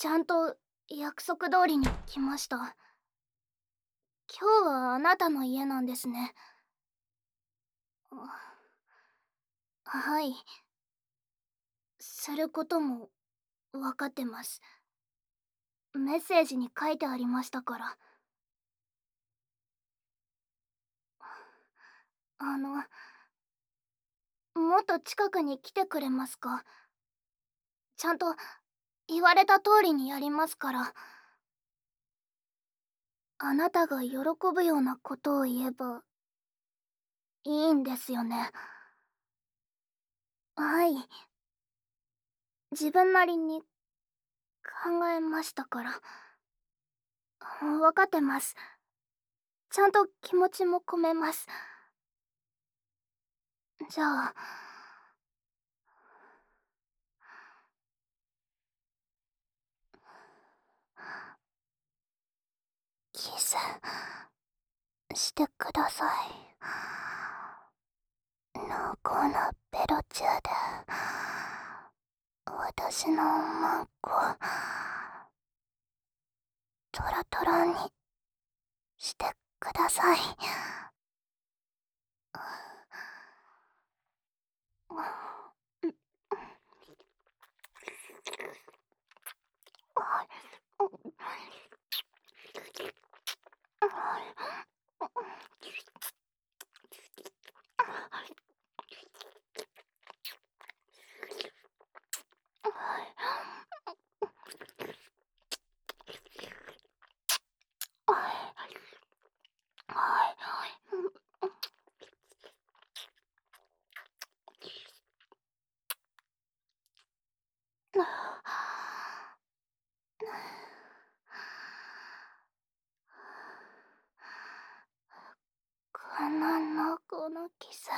ちゃんと約束通りに来ました。今日はあなたの家なんですね。はい。することも分かってます。メッセージに書いてありましたから。あの、もっと近くに来てくれますか？ちゃんと言われた通りにやりますから。あなたが喜ぶようなことを言えばいいんですよね。はい。自分なりに考えましたから。分かってます。ちゃんと気持ちも込めます。じゃあ、キスしてください。濃厚なベロチューで私のマンコトロトロにしてください。この濃厚なキス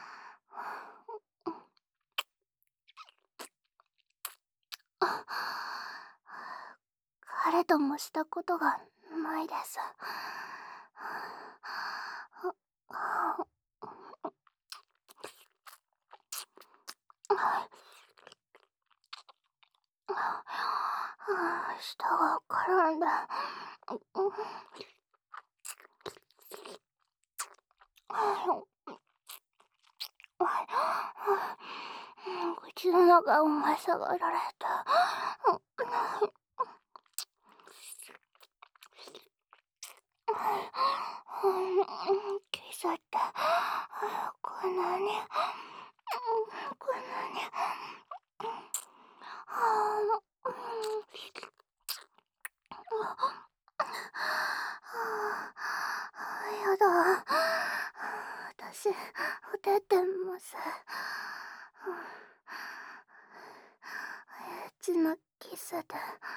彼ともしたことがないです。舌が絡んで口の中をまさがられた。キスってこんなにこんなにやだ。私、ほてってます。エッチなキスで。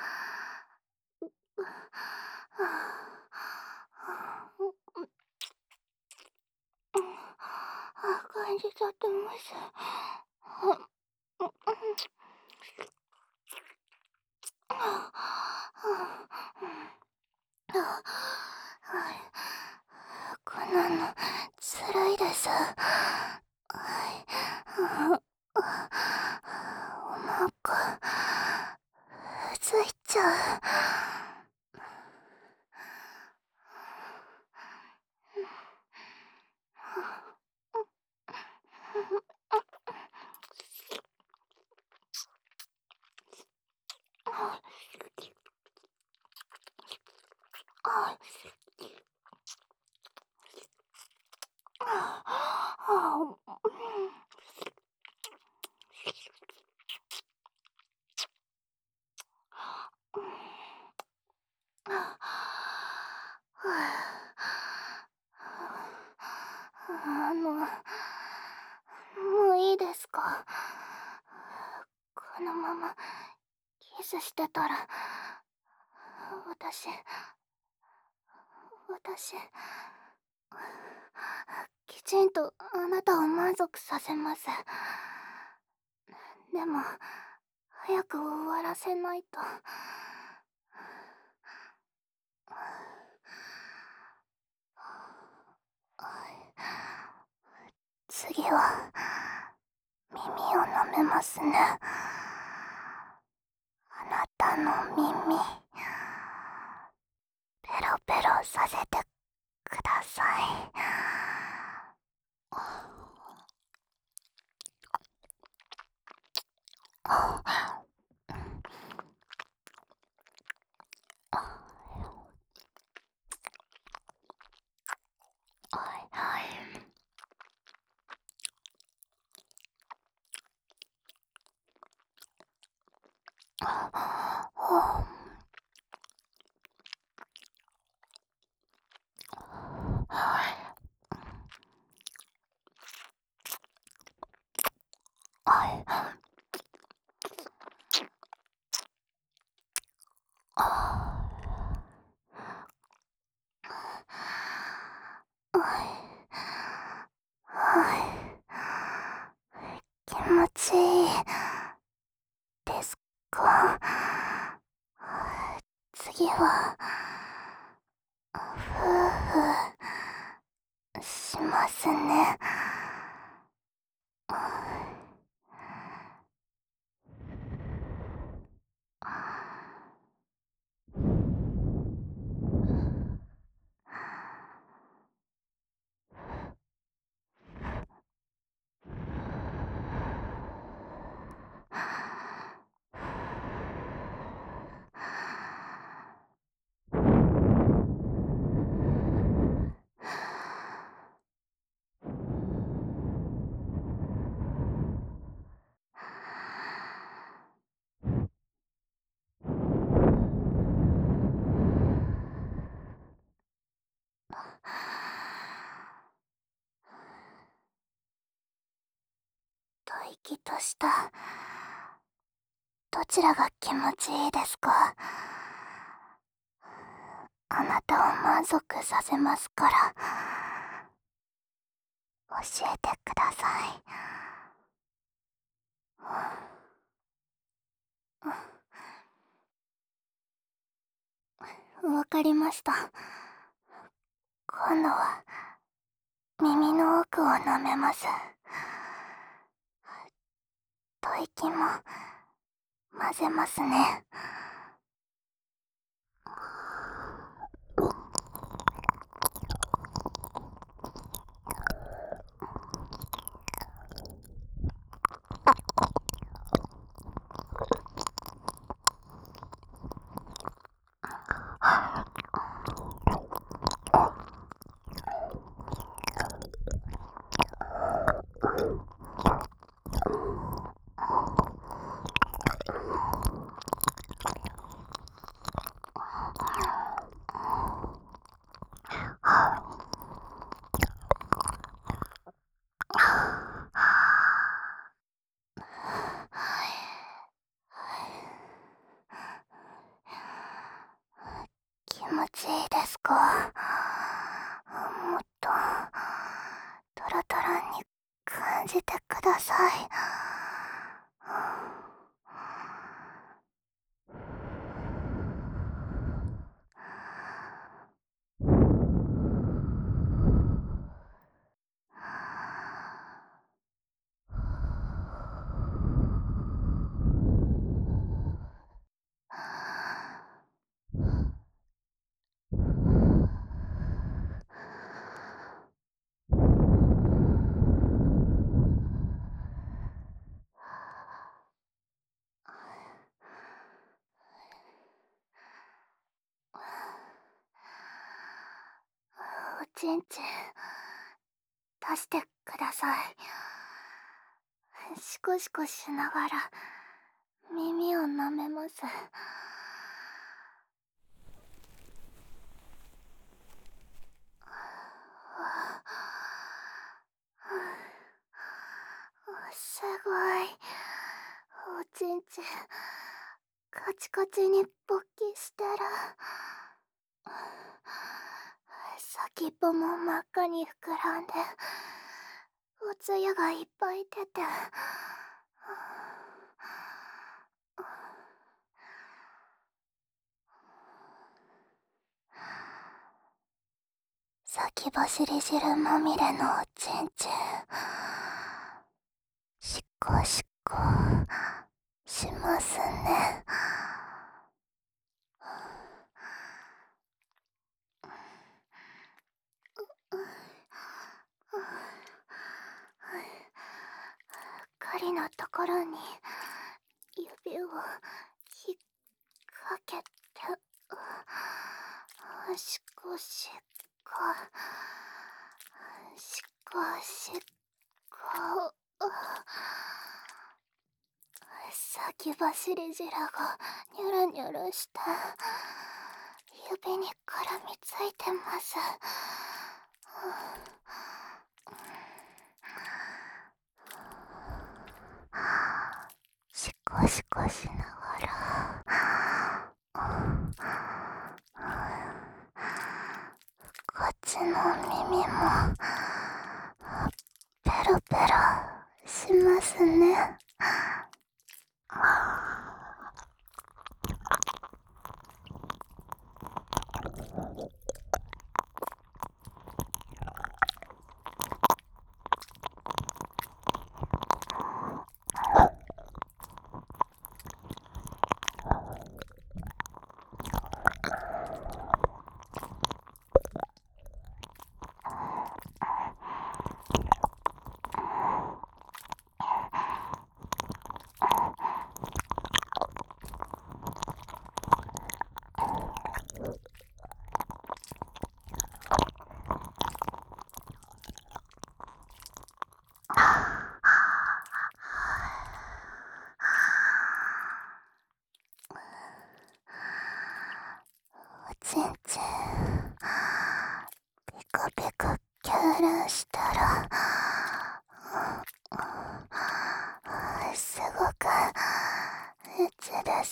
感じちゃってます。こんなのつらいです。お腹ついちゃもういいですか？このままキスしてたら私きちんとあなたを満足させます。でも早く終わらせないと。次は耳を舐めますね。あなたらの耳ペロペロさせてください。はいはい。はい。気持ちいいですか？次はふうふうしますね。吐息としたどちらが気持ちいいですか？あなたを満足させますから教えてください。わかりました。今度は耳の奥を舐めます。吐息も混ぜますね。気持ちいいですか？もっとトロトロに感じてください。おちんちん出してください。シコシコしながら耳を舐めます。すごい。おちんちんカチカチに勃起してる。先っぽも真っ赤に膨らんでおつゆがいっぱい出て、先走り汁まみれのおちんちんシコシコしますね。 なところに指を引っ掛けて、しこしこしこしこ、先走り汁がニョロニョロして指に絡みついてます。シコシコしながらこっちの耳もペロペロしますね。おちんちんピクピクキュルしたらすごくエッチです。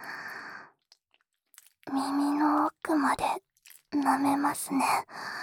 耳の奥まで舐めますね。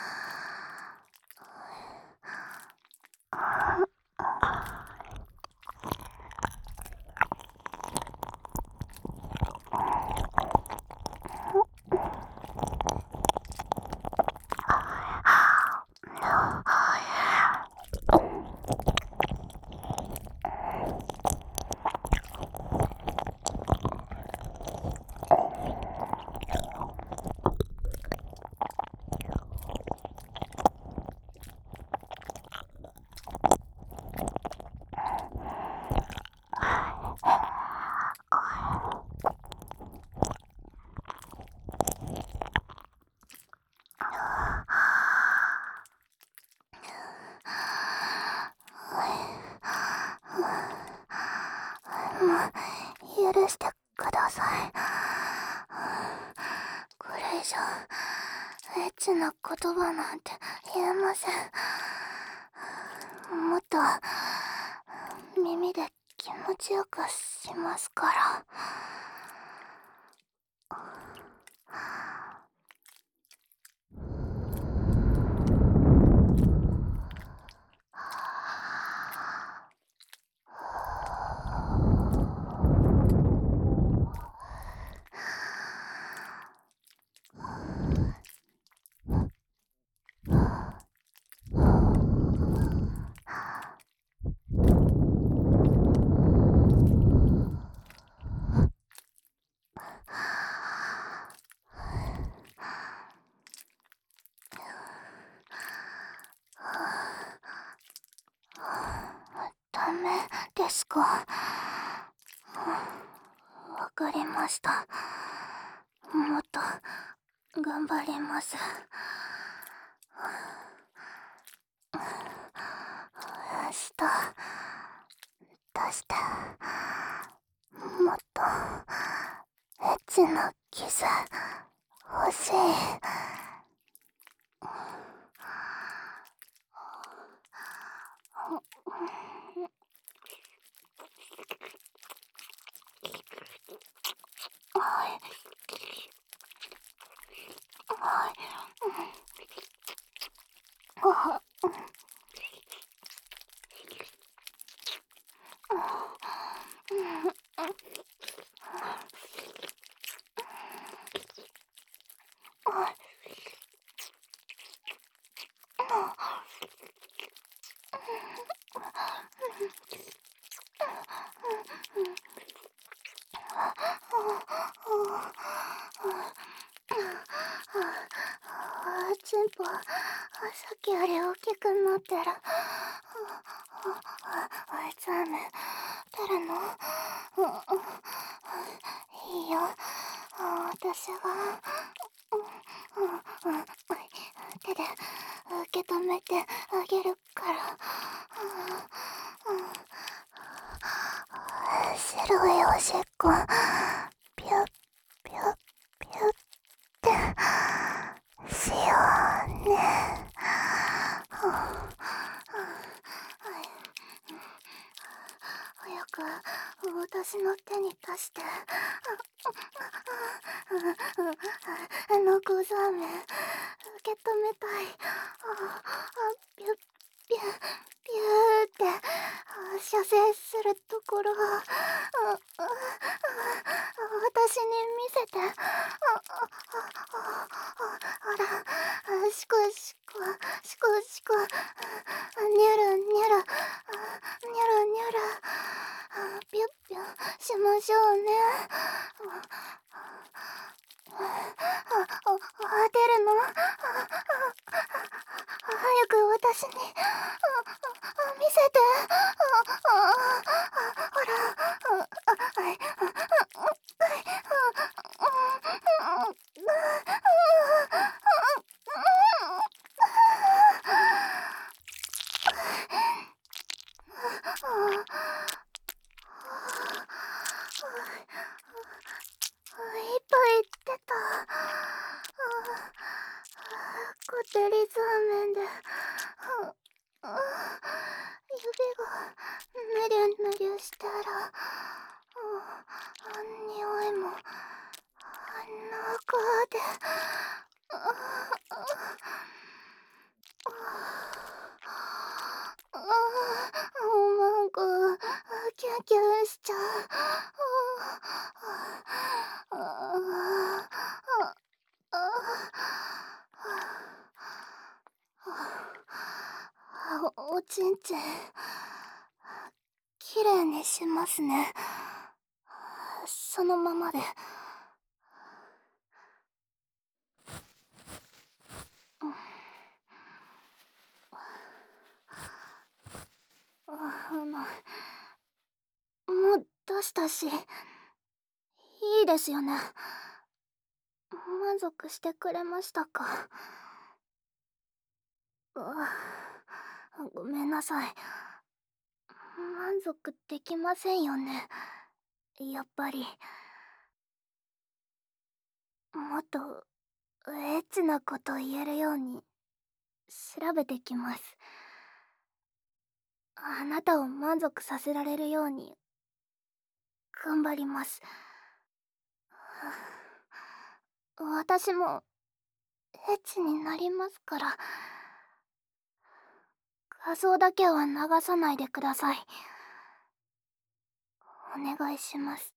もう許してください。これ以上エッチな言葉なんて言えません。もっと耳で気持ちよくしますから。ダメですか？わかりました。もっと頑張ります。明日出してもっとエッチなキス欲しい。チンポさっきより大きくなってる。あいつめてるの？いいよ。私が手で受け止めてあげるから。白いおしっこピュッピュッピュッってしようね。早く私の手に出して。小ザメ受け止めたい。ピュッピュッピューって射精するところを私に見せて。ほら、シコシコシコシコ、ニャラニャラニャラニャラ、ピュッピュッしましょうね。出るの？早く私に見せて。ほら。いっぱい出た。こってりザーメンで指がぬりゅぬりゅしたら匂いも中で。なんかキュンキュンしちゃう。おちんちんきれいにしますね。そのままで。もう出したし、いいですよね。満足してくれましたか？ごめんなさい。満足できませんよね。やっぱり。もっとエッチなこと言えるように調べてきます。あなたを満足させられるように頑張ります。私もエッチになりますから。画像だけは流さないでください。お願いします。